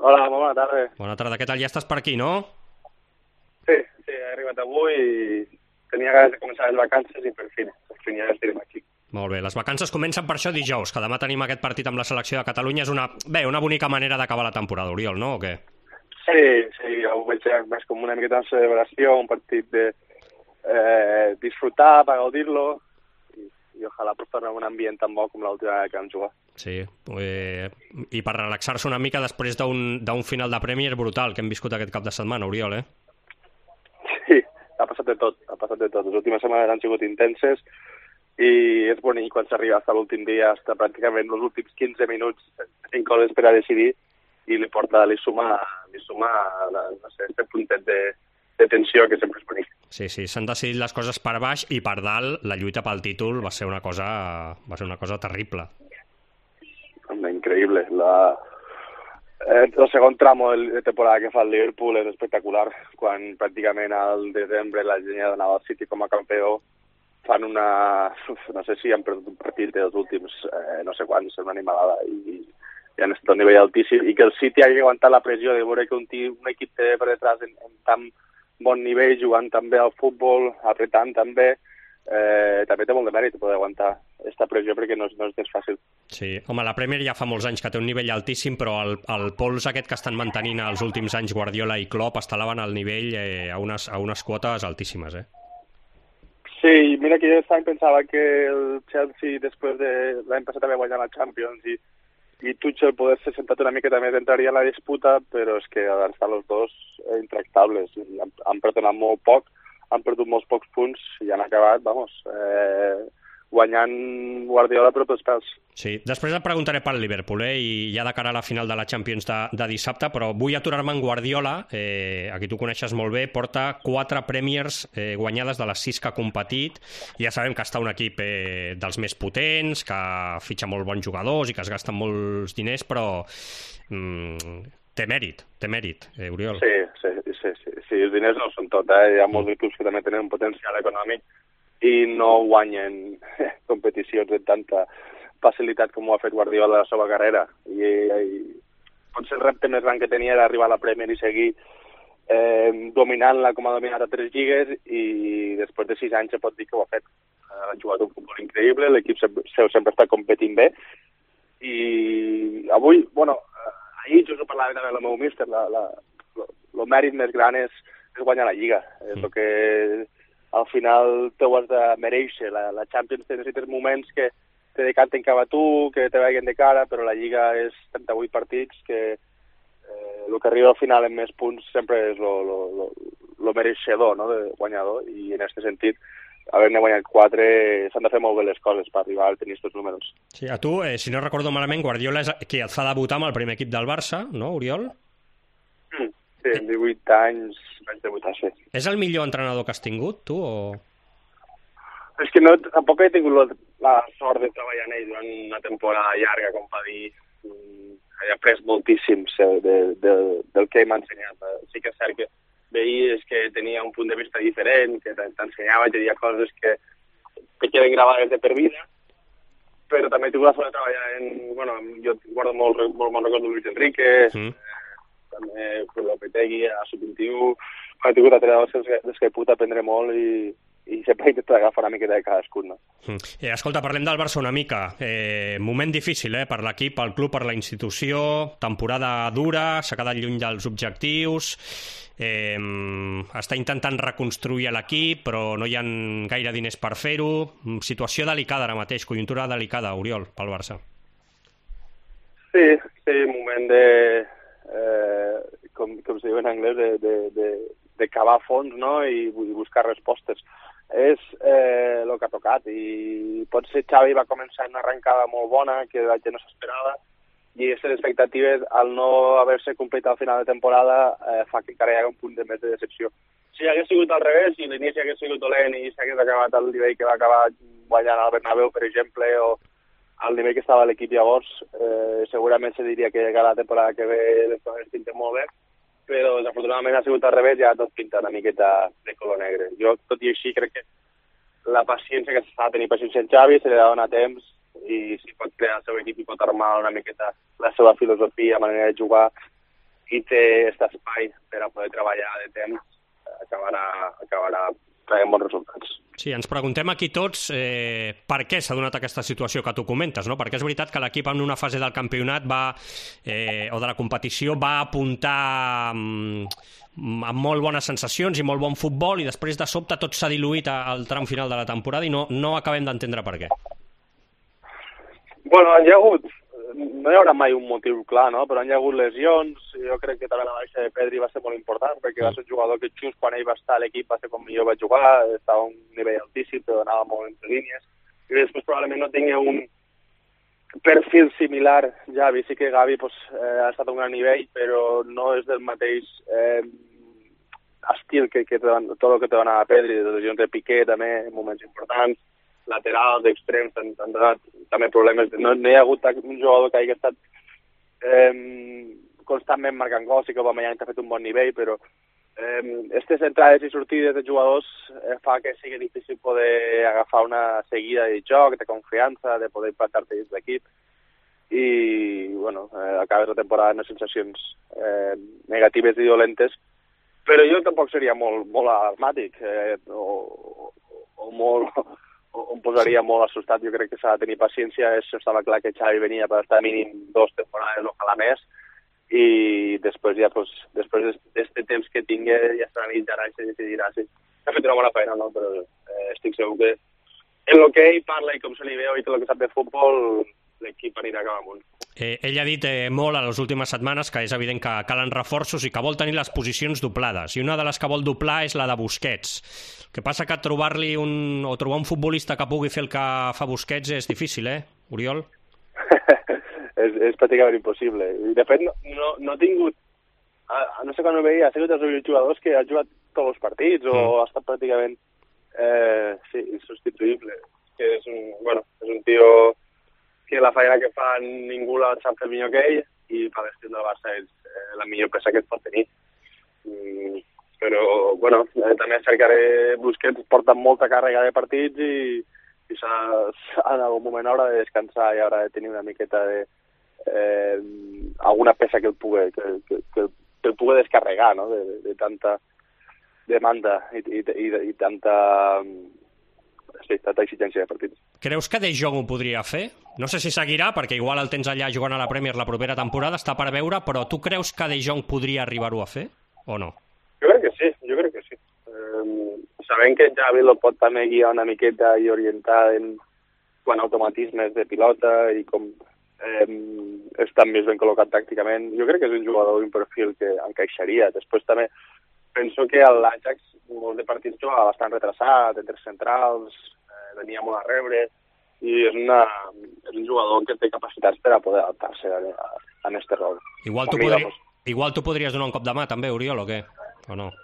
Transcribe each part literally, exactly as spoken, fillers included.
Hola, molt bona tarda. Bona tarda, què tal? Ja estàs per aquí, no? Sí, sí, he arribat avui i tenia ganes de començar les vacances i per fi, per fi ja estarem aquí. Molt bé, les vacances comencen per això dijous, que demà tenim aquest partit amb la selecció de Catalunya. És una, bé, una bonica manera d'acabar la temporada, Oriol, no? O què? Sí, sí, ja ho veig més com una miqueta de celebració, un partit de eh, disfrutar, per gaudir-lo, i, i ojalà pues, tornar a un ambient tan bo com l'última que vam jugar. Sí, eh, i per relaxar-se una mica després d'un final de Premier brutal que hem viscut aquest cap de setmana, Oriol, eh? Sí, ha passat de tot, ha passat de tot. Les últimes setmanes han sigut intenses i és bonic quan s'arriba fins a l'últim dia, fins pràcticament els últims quinze minuts en coses per a decidir i li porta, li suma, li suma la, no sé, este puntet de, de tensió que sempre és bonic. Sí, sí, s'han decidit les coses per baix i per dalt la lluita pel títol va ser una cosa, va ser una cosa terrible. Increïble. La, eh, el segon tramo de temporada que fa el Liverpool és espectacular, quan pràcticament al desembre la gent ja donava al City com a campió, fan una... no sé si han perdut un partit dels últims eh, no sé quants, una animalada, i, i han estat a un nivell altíssim, i que el City hagi aguantat la pressió de veure que un, un equip té per detrás en, en tan bon nivell, jugant també al futbol, apretant també, eh, també té molt de mèrit poder aguantar aquesta pressió perquè no és, no és gens fàcil. Sí, home, la Premier ja fa molts anys que té un nivell altíssim, però el, el pols aquest que estan mantenint els últims anys Guardiola i Klopp està elevant el nivell eh, a, unes, a unes quotes altíssimes, eh? Sí, mira que jo aquest any pensava que el Chelsea després de l'any passat haver guanyat la Champions i, i Tuchel poder-se sentat una miqueta més entraria a la disputa, però és que han estat els dos intractables. Han, han perdonat molt poc, han perdut molts pocs punts i han acabat, vamos, eh, guanyant Guardiola però pels pèls. Sí, després et preguntaré pel Liverpool, eh, i ja de cara a la final de la Champions de, de dissabte, però vull aturar-me en Guardiola, eh, a qui tu coneixes molt bé, porta quatre Premiers eh, guanyades de les sis que ha competit, i ja sabem que està un equip eh, dels més potents, que fitxa molt bons jugadors i que es gasten molts diners, però mm, té mèrit, té mèrit, eh, Oriol. Sí, sí, sí, sí, sí, els diners no són tot, eh? Hi ha molts equips que també tenen un potencial econòmic i no guanyen competicions amb tanta facilitat com ho ha fet Guardiola a la seva carrera. I, i potser el repte més gran que tenia era arribar a la Premier i seguir eh, dominant-la com ha dominat a tres lligues, i després de sis anys se pot dir que ho ha fet. Ha jugat un futbol increïble, l'equip seu sempre està competint bé, i avui, bueno, ahir jo us ho parlava també amb el meu míster, la, la, el mèrit més gran és, és guanyar la Lliga. És el que al final t'ho has de mereixer. La, la Champions té necessites moments que te decanten cap a tu, que te veguen de cara, però la Lliga és trenta-vuit partits, que eh, el que arriba al final amb més punts sempre és el mereixedor, no?, de guanyador, i en aquest sentit, haver-ne guanyat quatre, s'han de fer molt bé les coses per arribar a tenir aquests números. Sí, a tu, eh, si no recordo malament, Guardiola és qui et fa debutar amb el primer equip del Barça, no, Oriol? Mm. Sí, amb divuit anys vaig debutar, sí. És el millor entrenador que has tingut, tu, o...? És que no, tampoc he tingut la, la sort de treballar en ell durant una temporada llarga, com va dir. He après moltíssim de, de, del que m'ha ensenyat. Sí que és cert que veies que tenia un punt de vista diferent, que t'ensenyava, que hi ha coses que te queden gravades de per vida, però també he tingut la sort de treballar en... Bueno, jo guardo molt, molt bon record de Luis Enrique, mm. també per l'Opetegui a sub vint-i-u, he tingut entrenadors des que he pogut aprendre molt i, i sempre he intentat agafar una miqueta de cadascun, no? Mm. Eh, escolta, parlem del Barça una mica. Eh, moment difícil, eh, per l'equip, pel club, per la institució, temporada dura, s'ha quedat lluny dels objectius, eh, està intentant reconstruir l'equip, però no hi ha gaire diners per fer-ho. Situació delicada ara mateix, conjuntura delicada, Oriol, pel Barça. Sí, sí, moment de... Eh, com, com se diu en anglès, de, de, de, de cavar fons, no?, i, i buscar respostes. És eh, el que ha tocat, i potser Xavi va començar una arrencada molt bona, que la gent no s'esperava, i aquestes expectatives, al no haver-se complit al final de temporada, eh, fa que encara hi hagi un punt de més de decepció. Si hagués sigut al revés, si l'inici hagués sigut dolent i s'hagués acabat al nivell que va acabar guanyant al Bernabéu, per exemple, o al nivell que estava l'equip llavors, eh, segurament se diria que cada temporada que ve les coses pinten molt bé, però desafortunadament ha sigut al revés, ja tot pinta una miqueta de color negre. Jo, tot i així, crec que la paciència que s'ha de tenir paciència en Xavi, se li ha de donar temps, i si pot crear el seu equip i pot armar una miqueta la seva filosofia, manera de jugar, i té aquest espai per a poder treballar de temps, acabarà, acabarà traient bons resultats. Sí, ens preguntem aquí tots eh, per què s'ha donat aquesta situació que tu comentes, no? Perquè és veritat que l'equip en una fase del campionat va, eh, o de la competició va apuntar amb, amb molt bones sensacions i molt bon futbol i després de sobte tot s'ha diluït al tram final de la temporada i no, no acabem d'entendre per què. Bueno, hi ha hagut, no hi haurà mai un motiu clar, no? Però hi ha hagut lesions, jo crec que també la baixa de Pedri va ser molt important, perquè va ser un jugador que just quan ell va estar a l'equip va ser quan millor va jugar, estava a un nivell altíssim, però anava molt entre línies, i després probablement no tingui un perfil similar. Javi, sí que Gavi pues, eh, ha estat a un gran nivell, però no és del mateix eh, estil que, que tot el que te va anar a Pedri, de lesions de Piqué també, en moments importants, laterals, extrems, han, han donat també problemes. No, no hi ha hagut un jugador que hagi estat eh, constantment marcant gols, i que Aubameyang ha fet un bon nivell, però aquestes eh, entrades i sortides de jugadors eh, fa que sigui difícil poder agafar una seguida de joc, de confiança, de poder implantar-te dins l'equip. I, bueno, eh, acabes la temporada amb sensacions eh, negatives i dolentes, però jo tampoc seria molt, molt alarmàtic eh, o, o, o molt... em posaria molt assustat. Jo crec que s'ha de tenir paciència. Això estava clar que Xavi venia per estar mínim dos temporades, ojalà més, i després ja, pues, després d'aquest temps que tingui, ja s'analitzarà i se decidirà si ha fet una bona feina, no? Però eh, estic segur que en el que ell parla i com se li veu i tot el que sap de futbol, l'equip anirà cap amunt. Eh, ell ha dit eh, molt a les últimes setmanes que és evident que calen reforços i que vol tenir les posicions doblades, i una de les que vol doblar és la de Busquets. El que passa que trobar-li un, o trobar un futbolista que pugui fer el que fa Busquets és difícil, eh, Oriol? és, és pràcticament impossible. I de fet, no, no, no ha tingut, a, no sé quan ho veia, ha sigut dels jugadors que ha jugat tots els partits o mm. ha estat pràcticament eh, sí, insubstituïble. Que és un, bueno, és un tio que la feina que fa ningú la sap fer millor que ell, i per l'estil del Barça és eh, la millor peça que es pot tenir. Mm, però, bueno, eh, també cercaré Busquets, porta molta càrrega de partits i, i s'ha, en algun moment haurà de descansar i haurà de tenir una miqueta de eh, alguna peça que el pugui, que, que, que, que el pugui descarregar, no?, de, de, de tanta demanda i, i, i, i tanta... Sí, tanta exigència de partits. Creus que De Jong ho podria fer? No sé si seguirà, perquè igual el tens allà jugant a la Premier la propera temporada, està per veure, però tu creus que De Jong podria arribar-ho a fer, o no? Jo crec que sí, jo crec que sí. Eh, sabent que Xavi lo pot també guiar una miqueta i orientar en quan automatismes de pilota i com eh, està més ben col·locat tàcticament, jo crec que és un jugador d'un perfil que encaixaria. Després també penso que l'Ajax, molts de partits jugava bastant retrasat, entre centrals, eh, venia molt a rebre, i és, una, és un jugador que té capacitats per a poder adaptar-se a, a, a aquest rol. Igual tu, podri... Igual tu podries donar un cop de mà també, Oriol, o què? O no?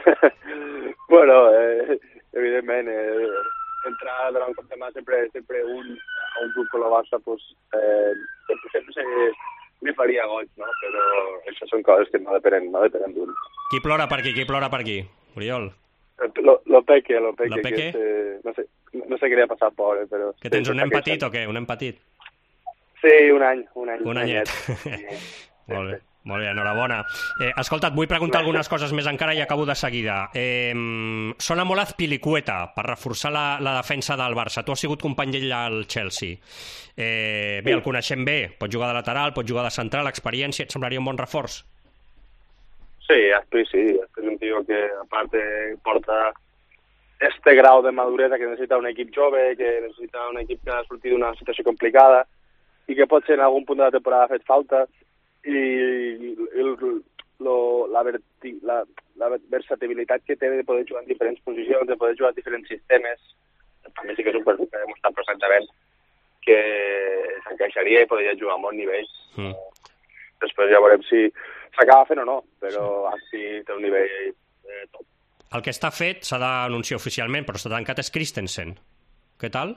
bueno, eh, evidentment, eh, entrar a donar un cop de mà sempre, sempre un, a un club com el Barça, pues, eh, sempre, sempre se... me faria goig, no? Però això són coses que no depenen, no depenen d'un. Qui plora per aquí, qui plora per aquí, Oriol? Lo, lo peque, lo peque. Lo peque? Que és, eh, no sé, no sé què li ha passat, pobre, però... Que tens un nen petit o què? Un nen petit? Sí, un any, un any. Un anyet. Molt bé. Molt bé, enhorabona. Eh, escolta, et vull preguntar algunes coses més encara i acabo de seguida. Eh, sona molt Azpilicueta per reforçar la, la defensa del Barça. Tu has sigut company d'ell al Chelsea. Eh, bé, el coneixem bé. Pot jugar de lateral, pot jugar de central, experiència. Et semblaria un bon reforç? Sí, Azpi sí. És un tio que, a part, porta este grau de maduresa que necessita un equip jove, que necessita un equip que ha sortit d'una situació complicada i que potser en algun punt de la temporada ha fet falta. I el, lo, la, verti, la, la versatilitat que té de poder jugar en diferents posicions, de poder jugar en diferents sistemes, també sí que és un perfil que ha demostrat perfectament que s'encaixaria i podria jugar a bon nivell. Mm. Després ja veurem si s'acaba fent o no, però sí. Així té un nivell eh, top. El que està fet s'ha d'anunciar oficialment, però està tancat és Christensen. Què tal?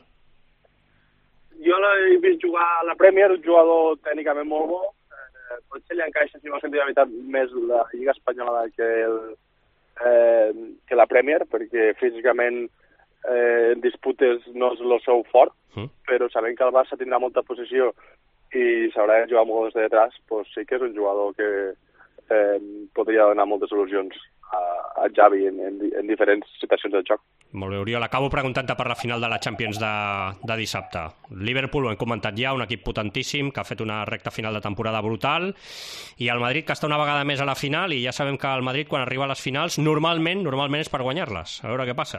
Jo l'he vist jugar a la Premier, un jugador tècnicament molt bo. Potser li encaixa, si no sentir la veritat, més la Lliga Espanyola que, el, eh, que la Premier, perquè físicament eh, en disputes no és el seu fort, mm. però sabent que el Barça tindrà molta posició i s'haurà de jugar molt des de detrás, pues sí que és un jugador que eh, podria donar moltes solucions a, a Xavi en, en, en diferents situacions del joc. Molt bé, Oriol, acabo preguntant-te per la final de la Champions de, de dissabte. Liverpool, ho hem comentat ja, un equip potentíssim que ha fet una recta final de temporada brutal, i el Madrid que està una vegada més a la final, i ja sabem que el Madrid quan arriba a les finals normalment normalment és per guanyar-les. A veure què passa.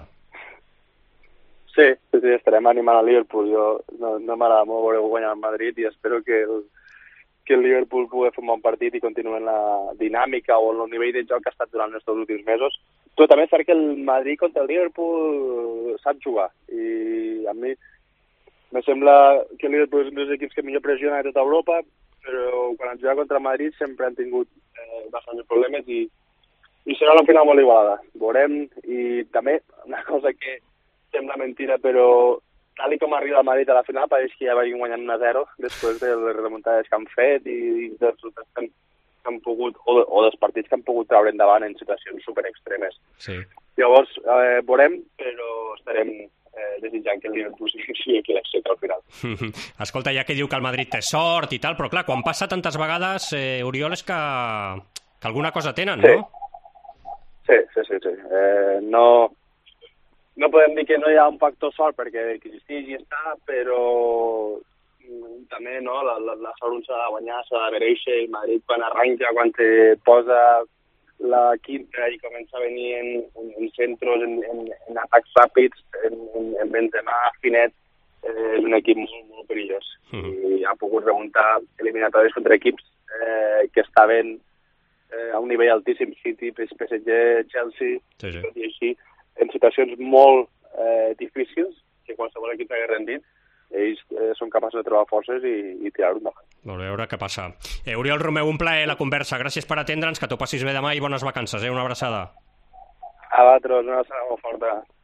Sí, sí, sí, estarem animant a Liverpool. Jo no, no m'agrada molt veure guanyar el Madrid i espero que el, que el Liverpool pugui fer un bon partit i continuï en la dinàmica o en el nivell de joc que ha estat durant aquests últims mesos. Però també és cert que el Madrid contra el Liverpool sap jugar, i a mi me sembla que el Liverpool és un dels equips que millor pressiona a tota Europa, però quan han jugat contra el Madrid sempre han tingut eh, bastants problemes i, i serà una final molt igualada. Veurem, i també una cosa que sembla mentira, però tal com arriba el Madrid a la final pareix que ja vagin guanyant un a zero després de les remuntades que han fet i dels resultats que han han pogut, o, o dels partits que han pogut treure endavant en situacions super extremes. Sí. Llavors, eh, veurem, però estarem eh, desitjant que el Liverpool sigui qui l'exceta al final. Escolta, ja que diu que el Madrid té sort i tal, però clar, quan passa tantes vegades, eh, Oriol, és que, que alguna cosa tenen, sí. no? Sí, sí, sí. sí. Eh, no, no podem dir que no hi ha un factor sort, perquè existeix i està, però també no, la, la, la sort s'ha de guanyar, s'ha de mereixer. El Madrid quan arranca, quan te posa la quinta i comença a venir en, en, en centros, en, en, en atacs ràpids, en, en, en Benzema, Finet, eh, és un equip molt, molt perillós. Mm. I ha pogut remuntar eliminatòries contra equips eh, que estaven eh, a un nivell altíssim, City, P S G, Chelsea, sí, sí. Tot i així, en situacions molt eh, difícils, que qualsevol equip hagués rendit, ells eh, són capaços de trobar forces i, i tirar-ho endavant. Molt bé, a veure què passa. Eh, Oriol Romeu, un plaer la conversa. Gràcies per atendre'ns, que t'ho passis bé demà i bones vacances, eh? Una abraçada. A vosaltres, una abraçada molt forta.